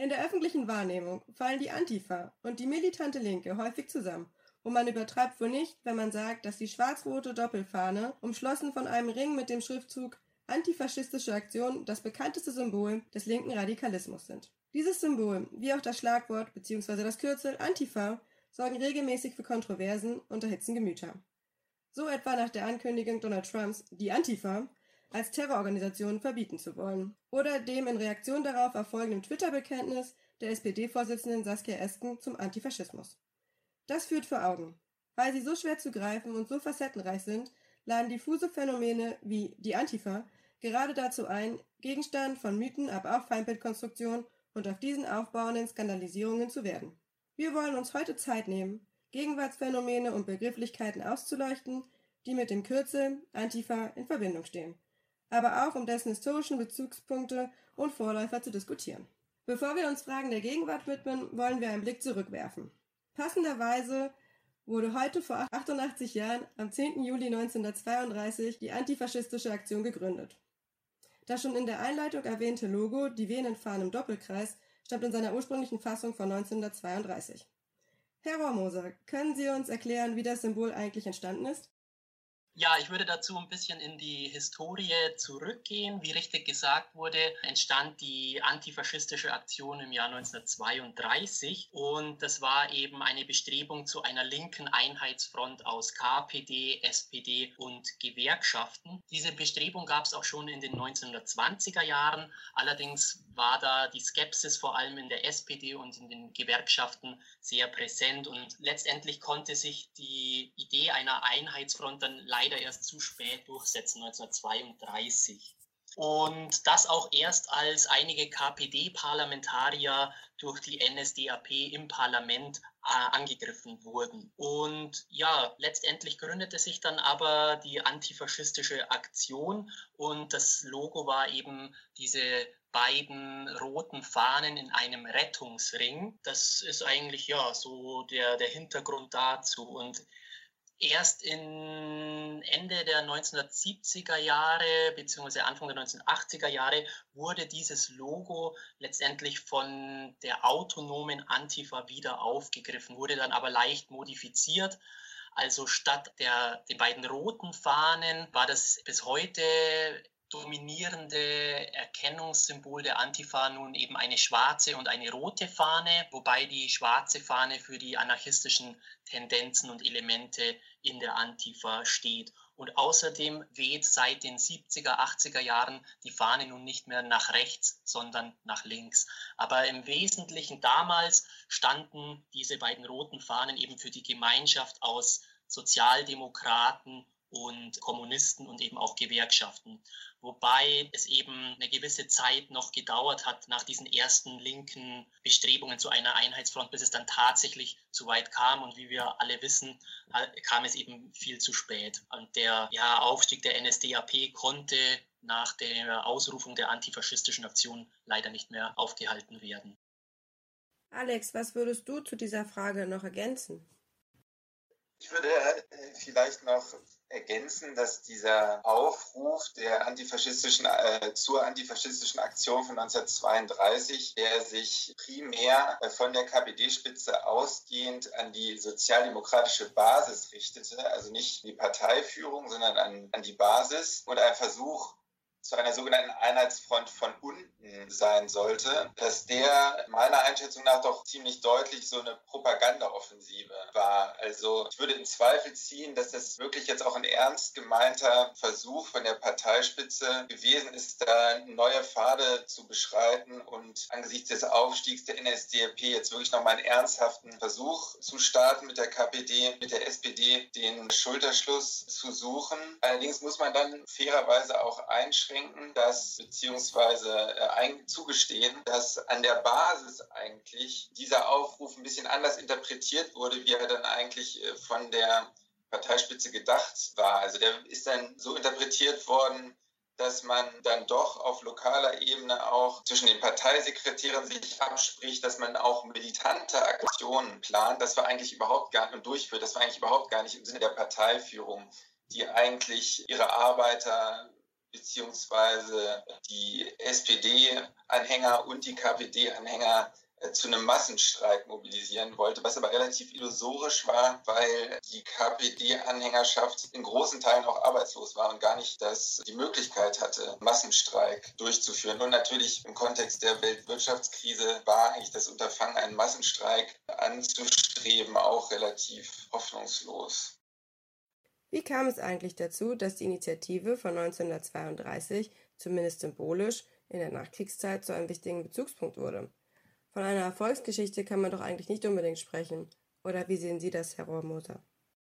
In der öffentlichen Wahrnehmung fallen die Antifa und die militante Linke häufig zusammen. Und man übertreibt wohl nicht, wenn man sagt, dass die schwarz-rote Doppelfahne, umschlossen von einem Ring mit dem Schriftzug Antifaschistische Aktion, das bekannteste Symbol des linken Radikalismus sind. Dieses Symbol, wie auch das Schlagwort bzw. das Kürzel Antifa, sorgen regelmäßig für Kontroversen und erhitzen Gemüter. So etwa nach der Ankündigung Donald Trumps, die Antifa als Terrororganisation verbieten zu wollen. Oder dem in Reaktion darauf erfolgenden Twitter-Bekenntnis der SPD-Vorsitzenden Saskia Esken zum Antifaschismus. Das führt vor Augen. Weil sie so schwer zu greifen und so facettenreich sind, laden diffuse Phänomene wie die Antifa gerade dazu ein, Gegenstand von Mythen, aber auch Feindbildkonstruktion und auf diesen aufbauenden Skandalisierungen zu werden. Wir wollen uns heute Zeit nehmen, Gegenwartsphänomene und Begrifflichkeiten auszuleuchten, die mit dem Kürzel Antifa in Verbindung stehen, aber auch um dessen historischen Bezugspunkte und Vorläufer zu diskutieren. Bevor wir uns Fragen der Gegenwart widmen, wollen wir einen Blick zurückwerfen. Passenderweise wurde heute vor 88 Jahren, am 10. Juli 1932, die Antifaschistische Aktion gegründet. Das schon in der Einleitung erwähnte Logo, die wehenden Fahnen im Doppelkreis, stammt in seiner ursprünglichen Fassung von 1932. Herr Rohrmoser, können Sie uns erklären, wie das Symbol eigentlich entstanden ist? Ja, ich würde dazu ein bisschen in die Historie zurückgehen. Wie richtig gesagt wurde, entstand die antifaschistische Aktion im Jahr 1932 und das war eben eine Bestrebung zu einer linken Einheitsfront aus KPD, SPD und Gewerkschaften. Diese Bestrebung gab es auch schon in den 1920er Jahren. Allerdings war da die Skepsis vor allem in der SPD und in den Gewerkschaften sehr präsent und letztendlich konnte sich die Idee einer Einheitsfront dann leider erst zu spät durchsetzen, 1932. Und das auch erst, als einige KPD-Parlamentarier durch die NSDAP im Parlament angegriffen wurden. Und ja, letztendlich gründete sich dann aber die antifaschistische Aktion und das Logo war eben diese beiden roten Fahnen in einem Rettungsring. Das ist eigentlich ja so der Hintergrund dazu. Und erst Ende der 1970er Jahre bzw. Anfang der 1980er Jahre wurde dieses Logo letztendlich von der autonomen Antifa wieder aufgegriffen, wurde dann aber leicht modifiziert. Also statt den beiden roten Fahnen war das bis heute dominierende Erkennungssymbol der Antifa nun eben eine schwarze und eine rote Fahne, wobei die schwarze Fahne für die anarchistischen Tendenzen und Elemente in der Antifa steht. Und außerdem weht seit den 70er, 80er Jahren die Fahne nun nicht mehr nach rechts, sondern nach links. Aber im Wesentlichen damals standen diese beiden roten Fahnen eben für die Gemeinschaft aus Sozialdemokraten und Kommunisten und eben auch Gewerkschaften. Wobei es eben eine gewisse Zeit noch gedauert hat nach diesen ersten linken Bestrebungen zu einer Einheitsfront, bis es dann tatsächlich so weit kam. Und wie wir alle wissen, kam es eben viel zu spät. Und der Aufstieg der NSDAP konnte nach der Ausrufung der antifaschistischen Aktion leider nicht mehr aufgehalten werden. Alex, was würdest du zu dieser Frage noch ergänzen? Ich würde vielleicht noch ergänzen, dass dieser Aufruf der zur antifaschistischen Aktion von 1932, der sich primär von der KPD-Spitze ausgehend an die sozialdemokratische Basis richtete, also nicht die Parteiführung, sondern an die Basis und ein Versuch zu einer sogenannten Einheitsfront von unten sein sollte, dass der meiner Einschätzung nach doch ziemlich deutlich so eine Propagandaoffensive war. Also ich würde in Zweifel ziehen, dass das wirklich jetzt auch ein ernst gemeinter Versuch von der Parteispitze gewesen ist, da neue Pfade zu beschreiten und angesichts des Aufstiegs der NSDAP jetzt wirklich nochmal einen ernsthaften Versuch zu starten mit der KPD, mit der SPD, den Schulterschluss zu suchen. Allerdings muss man dann fairerweise auch einschränken, beziehungsweise zugestehen, dass an der Basis eigentlich dieser Aufruf ein bisschen anders interpretiert wurde, wie er dann eigentlich von der Parteispitze gedacht war. Also der ist dann so interpretiert worden, dass man dann doch auf lokaler Ebene auch zwischen den Parteisekretären sich abspricht, dass man auch militante Aktionen plant. Das war eigentlich überhaupt gar nicht und durchführt. Das war eigentlich überhaupt gar nicht im Sinne der Parteiführung, die eigentlich ihre Arbeiter beziehungsweise die SPD-Anhänger und die KPD-Anhänger zu einem Massenstreik mobilisieren wollte, was aber relativ illusorisch war, weil die KPD-Anhängerschaft in großen Teilen auch arbeitslos war und gar nicht die Möglichkeit hatte, Massenstreik durchzuführen. Und natürlich im Kontext der Weltwirtschaftskrise war eigentlich das Unterfangen, einen Massenstreik anzustreben, auch relativ hoffnungslos. Wie kam es eigentlich dazu, dass die Initiative von 1932, zumindest symbolisch, in der Nachkriegszeit zu einem wichtigen Bezugspunkt wurde? Von einer Erfolgsgeschichte kann man doch eigentlich nicht unbedingt sprechen. Oder wie sehen Sie das, Herr Rohrmoser?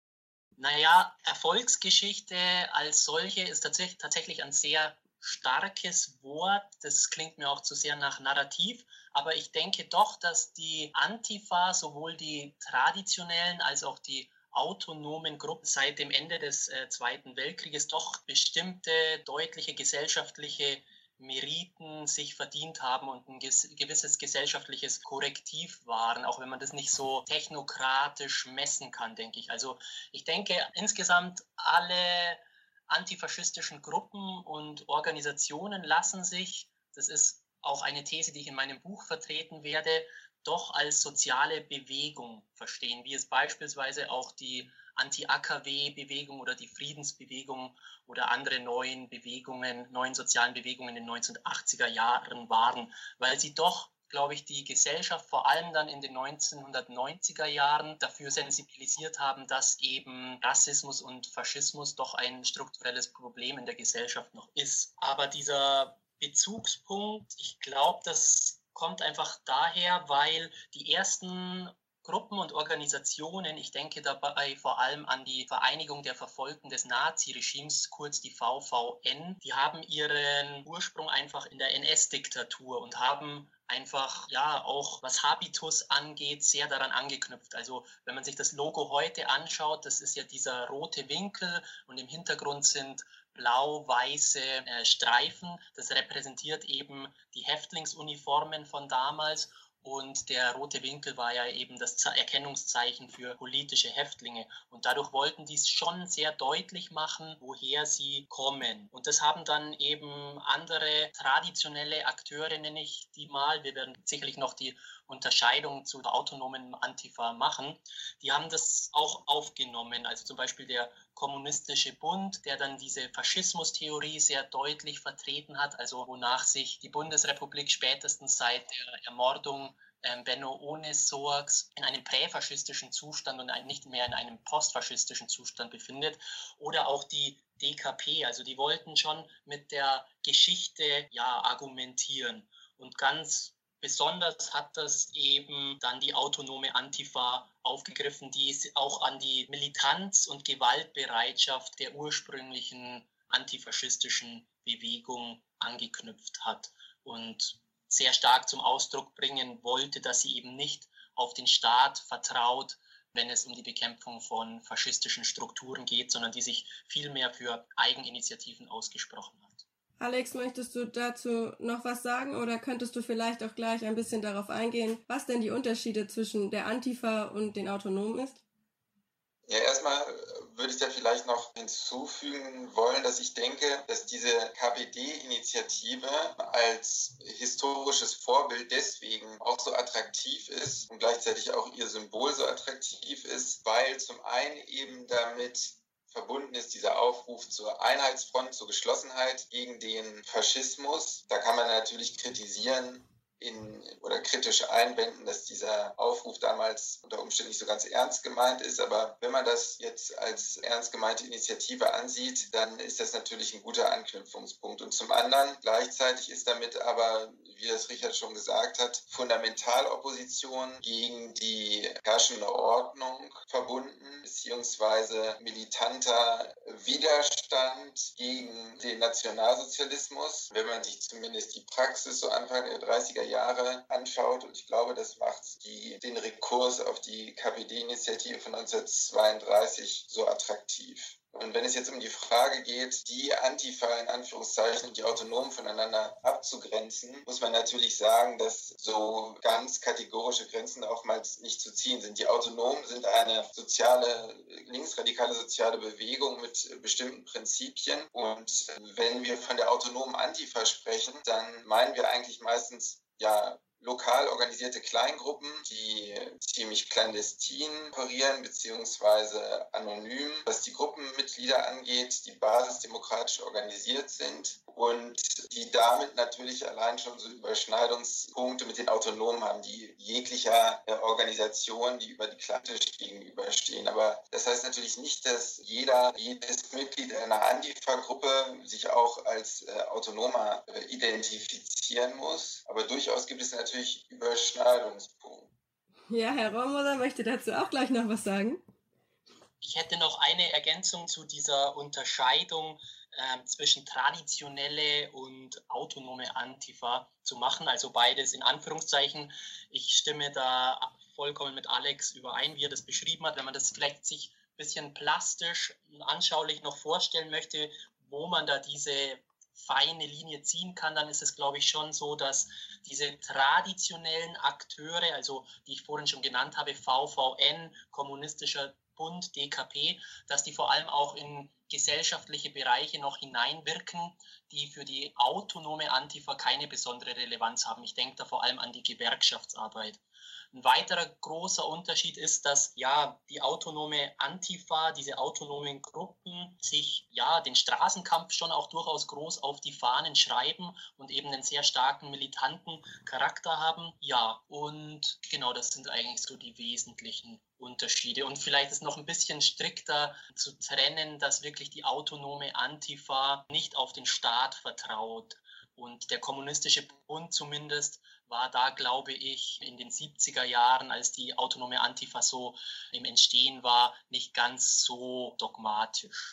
Naja, Erfolgsgeschichte als solche ist tatsächlich ein sehr starkes Wort. Das klingt mir auch zu sehr nach Narrativ. Aber ich denke doch, dass die Antifa, sowohl die traditionellen als auch die autonomen Gruppen seit dem Ende des Zweiten Weltkrieges doch bestimmte deutliche gesellschaftliche Meriten sich verdient haben und ein gewisses gesellschaftliches Korrektiv waren, auch wenn man das nicht so technokratisch messen kann, denke ich. Also ich denke insgesamt alle antifaschistischen Gruppen und Organisationen lassen sich, das ist auch eine These, die ich in meinem Buch vertreten werde, doch als soziale Bewegung verstehen, wie es beispielsweise auch die Anti-AKW-Bewegung oder die Friedensbewegung oder andere neuen sozialen Bewegungen in den 1980er Jahren waren, weil sie doch, glaube ich, die Gesellschaft vor allem dann in den 1990er Jahren dafür sensibilisiert haben, dass eben Rassismus und Faschismus doch ein strukturelles Problem in der Gesellschaft noch ist. Aber dieser Bezugspunkt, ich glaube, das kommt einfach daher, weil die ersten Gruppen und Organisationen, ich denke dabei vor allem an die Vereinigung der Verfolgten des Naziregimes, kurz die VVN, die haben ihren Ursprung einfach in der NS-Diktatur und haben einfach, ja, auch was Habitus angeht, sehr daran angeknüpft. Also wenn man sich das Logo heute anschaut, das ist ja dieser rote Winkel und im Hintergrund sind blau-weiße Streifen. Das repräsentiert eben die Häftlingsuniformen von damals. Und der rote Winkel war ja eben das Erkennungszeichen für politische Häftlinge. Und dadurch wollten die es schon sehr deutlich machen, woher sie kommen. Und das haben dann eben andere traditionelle Akteure, nenne ich die mal. Wir werden sicherlich noch die Unterscheidung zu der autonomen Antifa machen. Die haben das auch aufgenommen. Also zum Beispiel der Kommunistische Bund, der dann diese Faschismustheorie sehr deutlich vertreten hat, also wonach sich die Bundesrepublik spätestens seit der Ermordung Benno Ohnesorgs in einem präfaschistischen Zustand und nicht mehr in einem postfaschistischen Zustand befindet. Oder auch die DKP, also die wollten schon mit der Geschichte argumentieren. Und ganz besonders hat das eben dann die autonome Antifa aufgegriffen, die auch an die Militanz und Gewaltbereitschaft der ursprünglichen antifaschistischen Bewegung angeknüpft hat und sehr stark zum Ausdruck bringen wollte, dass sie eben nicht auf den Staat vertraut, wenn es um die Bekämpfung von faschistischen Strukturen geht, sondern die sich viel mehr für Eigeninitiativen ausgesprochen hat. Alex, möchtest du dazu noch was sagen oder könntest du vielleicht auch gleich ein bisschen darauf eingehen, was denn die Unterschiede zwischen der Antifa und den Autonomen ist? Ja, erstmal würde ich da vielleicht noch hinzufügen wollen, dass ich denke, dass diese KPD-Initiative als historisches Vorbild deswegen auch so attraktiv ist und gleichzeitig auch ihr Symbol so attraktiv ist, weil zum einen eben damit verbunden ist dieser Aufruf zur Einheitsfront, zur Geschlossenheit gegen den Faschismus. Da kann man natürlich kritisieren oder kritisch einwenden, dass dieser Aufruf damals unter Umständen nicht so ganz ernst gemeint ist. Aber wenn man das jetzt als ernst gemeinte Initiative ansieht, dann ist das natürlich ein guter Anknüpfungspunkt. Und zum anderen gleichzeitig ist damit aber, wie das Richard schon gesagt hat, Fundamentalopposition gegen die herrschende Ordnung verbunden, beziehungsweise militanter Widerstand gegen den Nationalsozialismus, wenn man sich zumindest die Praxis so Anfang der 30er Jahre anschaut. Und ich glaube, das macht den Rekurs auf die KPD-Initiative von 1932 so attraktiv. Und wenn es jetzt um die Frage geht, die Antifa in Anführungszeichen und die Autonomen voneinander abzugrenzen, muss man natürlich sagen, dass so ganz kategorische Grenzen oftmals nicht zu ziehen sind. Die Autonomen sind eine linksradikale soziale Bewegung mit bestimmten Prinzipien. Und wenn wir von der autonomen Antifa sprechen, dann meinen wir eigentlich meistens lokal organisierte Kleingruppen, die ziemlich clandestin operieren bzw. anonym, was die Gruppenmitglieder angeht, die basisdemokratisch organisiert sind und die damit natürlich allein schon so Überschneidungspunkte mit den Autonomen haben, die jeglicher Organisation, die über die klassisch gegenüberstehen. Aber das heißt natürlich nicht, dass jedes Mitglied einer Antifa-Gruppe sich auch als Autonomer identifizieren muss. Aber durchaus gibt es natürlich Überschneidungspunkte. Ja, Herr Rohrmoser möchte dazu auch gleich noch was sagen. Ich hätte noch eine Ergänzung zu dieser Unterscheidung zwischen traditionelle und autonome Antifa zu machen, also beides in Anführungszeichen. Ich stimme da vollkommen mit Alex überein, wie er das beschrieben hat. Wenn man das vielleicht sich ein bisschen plastisch und anschaulich noch vorstellen möchte, wo man da diese feine Linie ziehen kann, dann ist es, glaube ich, schon so, dass diese traditionellen Akteure, also die ich vorhin schon genannt habe, VVN, Kommunistischer Bund, DKP, dass die vor allem auch in gesellschaftliche Bereiche noch hineinwirken, die für die autonome Antifa keine besondere Relevanz haben. Ich denke da vor allem an die Gewerkschaftsarbeit. Ein weiterer großer Unterschied ist, dass die autonome Antifa, diese autonomen Gruppen sich den Straßenkampf schon auch durchaus groß auf die Fahnen schreiben und eben einen sehr starken militanten Charakter haben. Ja, und genau, das sind eigentlich so die wesentlichen Unterschiede. Und vielleicht ist noch ein bisschen strikter zu trennen, dass wirklich die autonome Antifa nicht auf den Staat vertraut. Und der Kommunistische Bund zumindest war da, glaube ich, in den 70er Jahren, als die autonome Antifa so im Entstehen war, nicht ganz so dogmatisch.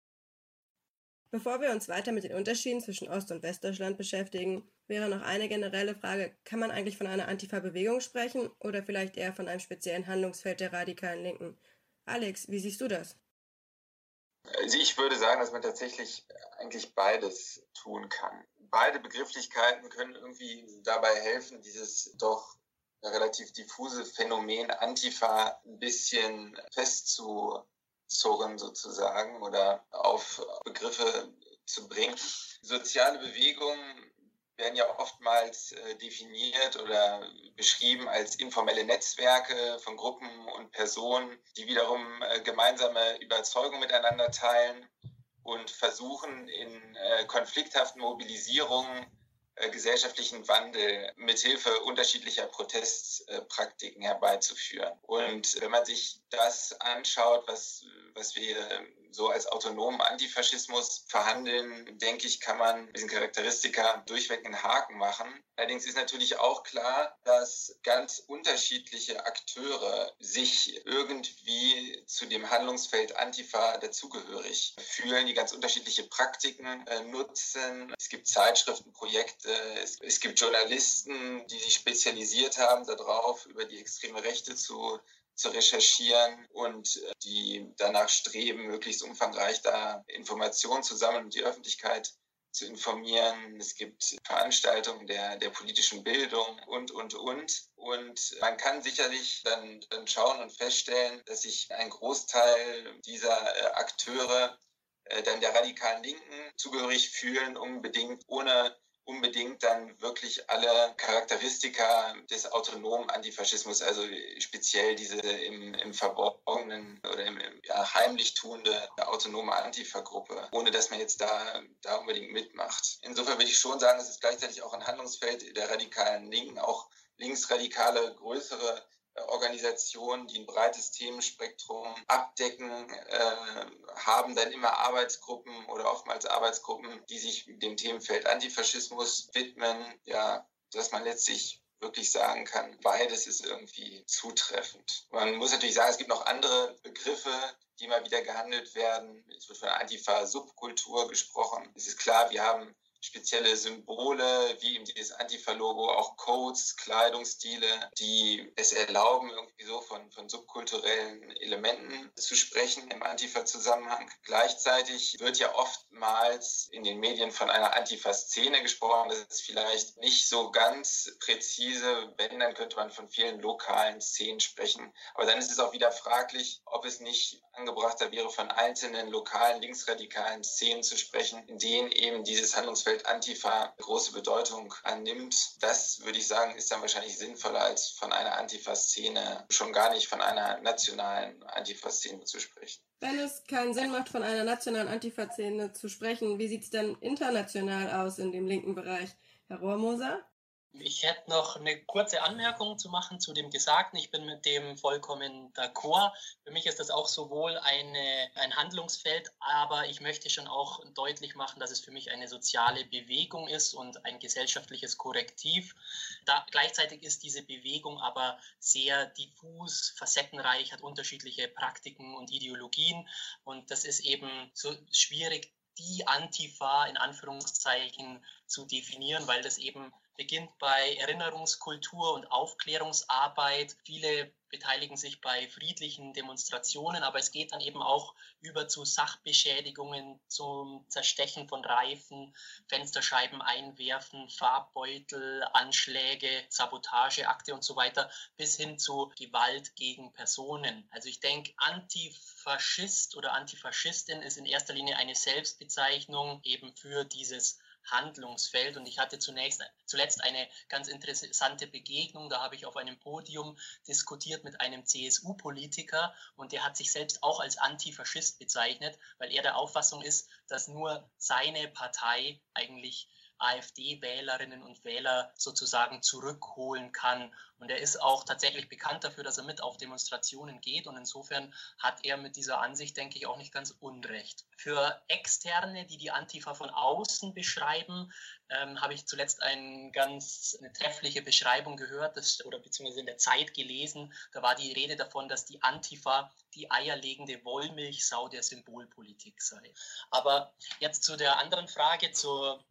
Bevor wir uns weiter mit den Unterschieden zwischen Ost- und Westdeutschland beschäftigen, wäre noch eine generelle Frage: Kann man eigentlich von einer Antifa-Bewegung sprechen oder vielleicht eher von einem speziellen Handlungsfeld der radikalen Linken? Alex, wie siehst du das? Also ich würde sagen, dass man tatsächlich eigentlich beides tun kann. Beide Begrifflichkeiten können irgendwie dabei helfen, dieses doch relativ diffuse Phänomen Antifa ein bisschen festzuzurren sozusagen oder auf Begriffe zu bringen. Soziale Bewegungen werden ja oftmals definiert oder beschrieben als informelle Netzwerke von Gruppen und Personen, die wiederum gemeinsame Überzeugungen miteinander teilen und versuchen in konflikthaften Mobilisierungen gesellschaftlichen Wandel mithilfe unterschiedlicher Protestpraktiken herbeizuführen. Und wenn man sich das anschaut, was wir so als autonomen Antifaschismus verhandeln, denke ich, kann man diesen Charakteristika durchweg einen Haken machen. Allerdings ist natürlich auch klar, dass ganz unterschiedliche Akteure sich irgendwie zu dem Handlungsfeld Antifa dazugehörig fühlen, die ganz unterschiedliche Praktiken nutzen. Es gibt Zeitschriften, Projekte, es gibt Journalisten, die sich spezialisiert haben darauf, über die extreme Rechte zu recherchieren und die danach streben, möglichst umfangreich da Informationen zu sammeln und die Öffentlichkeit zu informieren. Es gibt Veranstaltungen der politischen Bildung und. Und man kann sicherlich dann schauen und feststellen, dass sich ein Großteil dieser Akteure dann der radikalen Linken zugehörig fühlen, ohne unbedingt dann wirklich alle Charakteristika des autonomen Antifaschismus, also speziell diese im Verborgenen oder im heimlich tuende autonome Antifa-Gruppe, ohne dass man jetzt da unbedingt mitmacht. Insofern würde ich schon sagen, es ist gleichzeitig auch ein Handlungsfeld der radikalen Linken, auch linksradikale, größere Organisationen, die ein breites Themenspektrum abdecken, haben dann immer Arbeitsgruppen oder oftmals Arbeitsgruppen, die sich dem Themenfeld Antifaschismus widmen, dass man letztlich wirklich sagen kann, beides ist irgendwie zutreffend. Man muss natürlich sagen, es gibt noch andere Begriffe, die mal wieder gehandelt werden. Es wird von Antifa-Subkultur gesprochen. Es ist klar, wir haben spezielle Symbole, wie eben dieses Antifa-Logo, auch Codes, Kleidungsstile, die es erlauben, irgendwie so von subkulturellen Elementen zu sprechen im Antifa-Zusammenhang. Gleichzeitig wird ja oftmals in den Medien von einer Antifa-Szene gesprochen. Das ist vielleicht nicht so ganz präzise. Wenn, dann könnte man von vielen lokalen Szenen sprechen. Aber dann ist es auch wieder fraglich, ob es nicht angebrachter wäre, von einzelnen lokalen linksradikalen Szenen zu sprechen, in denen eben dieses Handlungsfeld Antifa große Bedeutung annimmt. Das, würde ich sagen, ist dann wahrscheinlich sinnvoller, als von einer Antifa-Szene, schon gar nicht von einer nationalen Antifa-Szene zu sprechen. Wenn es keinen Sinn macht, von einer nationalen Antifa-Szene zu sprechen, wie sieht es denn international aus in dem linken Bereich? Herr Rohrmoser? Ich hätte noch eine kurze Anmerkung zu machen zu dem Gesagten. Ich bin mit dem vollkommen d'accord. Für mich ist das auch sowohl ein Handlungsfeld, aber ich möchte schon auch deutlich machen, dass es für mich eine soziale Bewegung ist und ein gesellschaftliches Korrektiv. Gleichzeitig ist diese Bewegung aber sehr diffus, facettenreich, hat unterschiedliche Praktiken und Ideologien und das ist eben so schwierig, die Antifa in Anführungszeichen zu definieren, weil das eben beginnt bei Erinnerungskultur und Aufklärungsarbeit. Viele beteiligen sich bei friedlichen Demonstrationen, aber es geht dann eben auch über zu Sachbeschädigungen, zum Zerstechen von Reifen, Fensterscheiben einwerfen, Farbbeutel, Anschläge, Sabotageakte und so weiter, bis hin zu Gewalt gegen Personen. Also ich denke, Antifaschist oder Antifaschistin ist in erster Linie eine Selbstbezeichnung eben für dieses Handlungsfeld. Und ich hatte zuletzt eine ganz interessante Begegnung. Da habe ich auf einem Podium diskutiert mit einem CSU-Politiker und der hat sich selbst auch als Antifaschist bezeichnet, weil er der Auffassung ist, dass nur seine Partei eigentlich AfD-Wählerinnen und Wähler sozusagen zurückholen kann. Und er ist auch tatsächlich bekannt dafür, dass er mit auf Demonstrationen geht. Und insofern hat er mit dieser Ansicht, denke ich, auch nicht ganz unrecht. Für Externe, die die Antifa von außen beschreiben, habe ich zuletzt eine treffliche Beschreibung gehört oder beziehungsweise in der Zeit gelesen. Da war die Rede davon, dass die Antifa die eierlegende Wollmilchsau der Symbolpolitik sei. Aber jetzt zu der anderen Frage, zur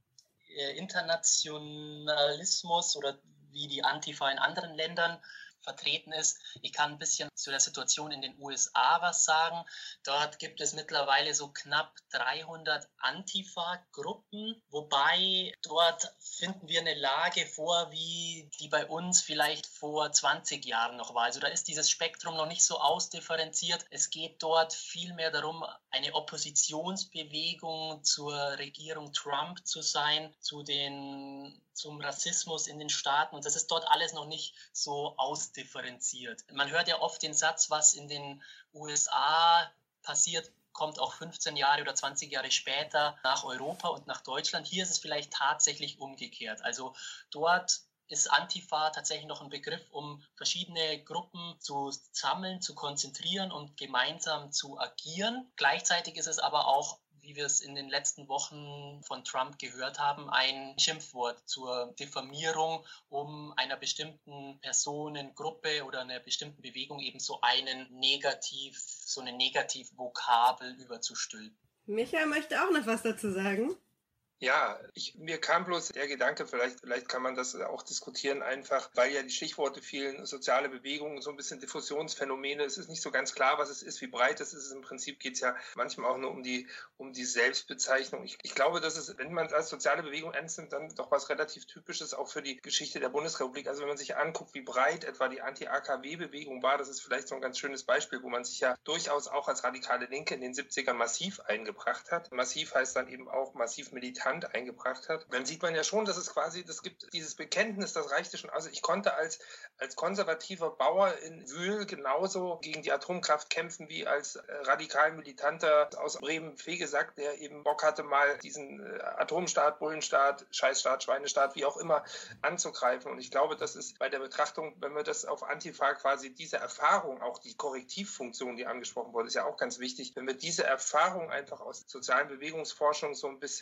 Internationalismus oder wie die Antifa in anderen Ländern vertreten ist. Ich kann ein bisschen zu der Situation in den USA was sagen. Dort gibt es mittlerweile so knapp 300 Antifa-Gruppen, wobei dort finden wir eine Lage vor, wie die bei uns vielleicht vor 20 Jahren noch war. Also da ist dieses Spektrum noch nicht so ausdifferenziert. Es geht dort vielmehr darum, eine Oppositionsbewegung zur Regierung Trump zu sein, zum Rassismus in den Staaten. Und das ist dort alles noch nicht so ausdifferenziert. Man hört ja oft den Satz, was in den USA passiert, kommt auch 15 Jahre oder 20 Jahre später nach Europa und nach Deutschland. Hier ist es vielleicht tatsächlich umgekehrt. Also dort ist Antifa tatsächlich noch ein Begriff, um verschiedene Gruppen zu sammeln, zu konzentrieren und gemeinsam zu agieren. Gleichzeitig ist es aber auch, wie wir es in den letzten Wochen von Trump gehört haben, ein Schimpfwort zur Diffamierung, um einer bestimmten Personengruppe oder einer bestimmten Bewegung eben so eine Negativvokabel überzustülpen. Micha möchte auch noch was dazu sagen. Ja, mir kam bloß der Gedanke, vielleicht kann man das auch diskutieren, einfach, weil ja die Stichworte fielen, soziale Bewegungen, so ein bisschen Diffusionsphänomene. Es ist nicht so ganz klar, was es ist, wie breit es ist. Im Prinzip geht es ja manchmal auch nur um die Selbstbezeichnung. Ich glaube, dass es, wenn man es als soziale Bewegung ernst nimmt, dann doch was relativ Typisches auch für die Geschichte der Bundesrepublik. Also wenn man sich anguckt, wie breit etwa die Anti-AKW-Bewegung war, das ist vielleicht so ein ganz schönes Beispiel, wo man sich ja durchaus auch als radikale Linke in den 70ern massiv eingebracht hat. Massiv heißt dann eben auch massiv militant eingebracht hat, dann sieht man ja schon, dass es gibt dieses Bekenntnis, das reichte schon. Also ich konnte als konservativer Bauer in Wühl genauso gegen die Atomkraft kämpfen, wie als radikal Militanter aus Bremen-Vegesack, der eben Bock hatte, mal diesen Atomstaat, Bullenstaat, Scheißstaat, Schweinestaat, wie auch immer, anzugreifen. Und ich glaube, das ist bei der Betrachtung, wenn wir das auf Antifa quasi diese Erfahrung, auch die Korrektivfunktion, die angesprochen wurde, ist ja auch ganz wichtig, wenn wir diese Erfahrung einfach aus sozialen Bewegungsforschung so ein bisschen mitnehmen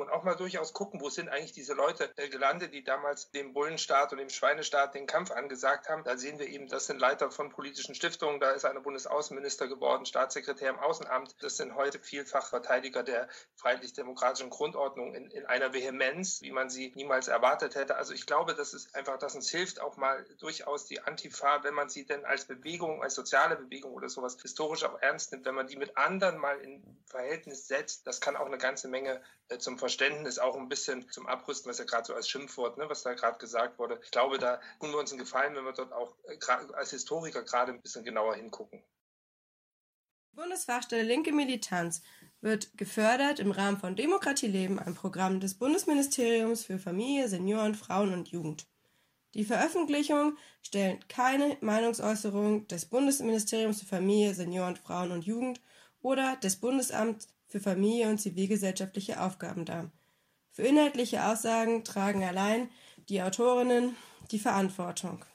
und auch mal durchaus gucken, wo sind eigentlich diese Leute gelandet, die damals dem Bullenstaat und dem Schweinestaat den Kampf angesagt haben. Da sehen wir eben, das sind Leiter von politischen Stiftungen, da ist einer Bundesaußenminister geworden, Staatssekretär im Außenamt. Das sind heute vielfach Verteidiger der freiheitlich-demokratischen Grundordnung in einer Vehemenz, wie man sie niemals erwartet hätte. Also ich glaube, das ist einfach, dass uns hilft auch mal durchaus die Antifa, wenn man sie denn als Bewegung, als soziale Bewegung oder sowas historisch auch ernst nimmt, wenn man die mit anderen mal in Verhältnis setzt, das kann auch eine ganze Menge zum Verständnis, auch ein bisschen zum Abrüsten, was ja gerade so als Schimpfwort, was da gerade gesagt wurde. Ich glaube, da tun wir uns einen Gefallen, wenn wir dort auch als Historiker gerade ein bisschen genauer hingucken. Die Bundesfachstelle Linke Militanz wird gefördert im Rahmen von Demokratie leben, ein Programm des Bundesministeriums für Familie, Senioren, Frauen und Jugend. Die Veröffentlichung stellt keine Meinungsäußerung des Bundesministeriums für Familie, Senioren, Frauen und Jugend oder des Bundesamts für Familie und zivilgesellschaftliche Aufgaben dar. Für inhaltliche Aussagen tragen allein die Autorinnen die Verantwortung.